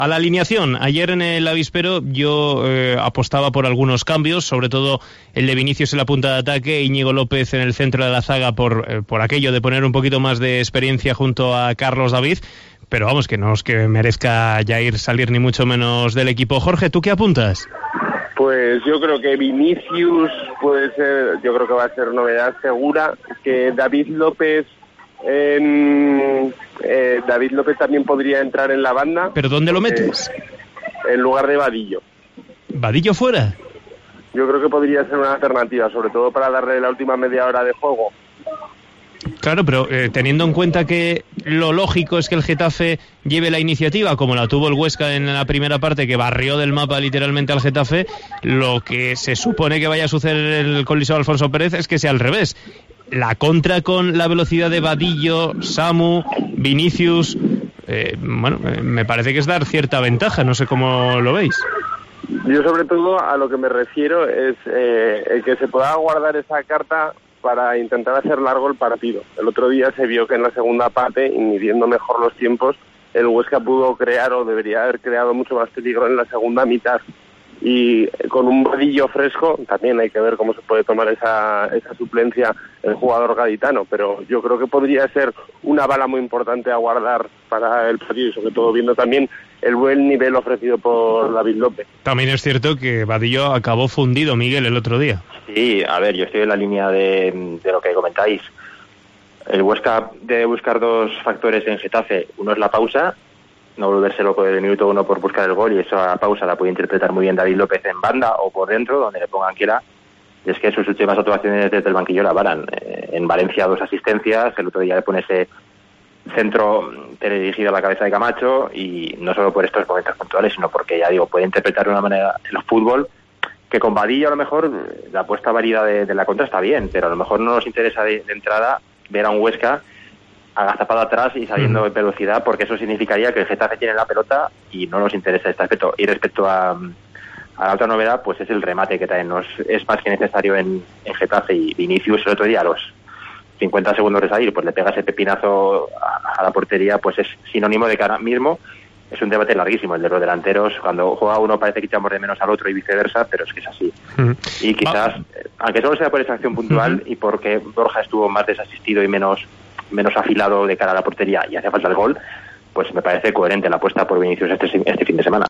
A la alineación, ayer en el avispero yo apostaba por algunos cambios, sobre todo el de Vinicius en la punta de ataque, Íñigo López en el centro de la zaga por aquello de poner un poquito más de experiencia junto a Carlos David, pero vamos, que no es que merezca Jair salir ni mucho menos del equipo. Jorge, ¿tú qué apuntas? Pues yo creo que Vinicius puede ser, yo creo que va a ser novedad segura, que David López también podría entrar en la banda. ¿Pero dónde lo metes? En lugar de Vadillo. ¿Vadillo fuera? Yo creo que podría ser una alternativa, sobre todo para darle la última media hora de juego. Claro, pero teniendo en cuenta que lo lógico es que el Getafe lleve la iniciativa, como la tuvo el Huesca en la primera parte, que barrió del mapa literalmente al Getafe, lo que se supone que vaya a suceder en el Coliseo Alfonso Pérez es que sea al revés. La contra con la velocidad de Vadillo, Samu, Vinicius, me parece que es dar cierta ventaja, no sé cómo lo veis. Yo sobre todo a lo que me refiero es el que se pueda guardar esa carta para intentar hacer largo el partido. El otro día se vio que en la segunda parte, y midiendo mejor los tiempos, el Huesca pudo crear o debería haber creado mucho más peligro en la segunda mitad. Y con un Vadillo fresco también hay que ver cómo se puede tomar esa suplencia el jugador gaditano, pero yo creo que podría ser una bala muy importante a guardar para el partido, y sobre todo viendo también el buen nivel ofrecido por David López. También es cierto que Vadillo acabó fundido, Miguel, el otro día. Sí, a ver, yo estoy en la línea de lo que comentáis. El Huesca debe buscar dos factores en Getafe. Uno es la pausa, no volverse loco desde el minuto 1 por buscar el gol, y esa pausa la puede interpretar muy bien David López en banda o por dentro, donde le pongan quiera. Y es que sus últimas actuaciones desde el banquillo la varan. En Valencia 2 asistencias, el otro día le pone ese centro dirigido a la cabeza de Camacho, y no solo por estos momentos puntuales, sino porque, ya digo, puede interpretar de una manera el fútbol que con Vadillo a lo mejor la apuesta válida de la contra está bien, pero a lo mejor no nos interesa de entrada ver a un Huesca agazapado atrás y saliendo de velocidad, porque eso significaría que el Getafe tiene la pelota y no nos interesa este aspecto. Y respecto a la otra novedad, pues es el remate, que también es más que necesario en Getafe. Y Vinicius el otro día, a los 50 segundos de salir, pues le pega ese pepinazo a la portería, pues es sinónimo de que ahora mismo es un debate larguísimo el de los delanteros. Cuando juega uno parece que echamos de menos al otro y viceversa, pero es que es así. Y quizás, aunque solo sea por esa acción puntual y porque Borja estuvo más desasistido y menos afilado de cara a la portería y hace falta el gol, pues me parece coherente la apuesta por Vinicius este fin de semana.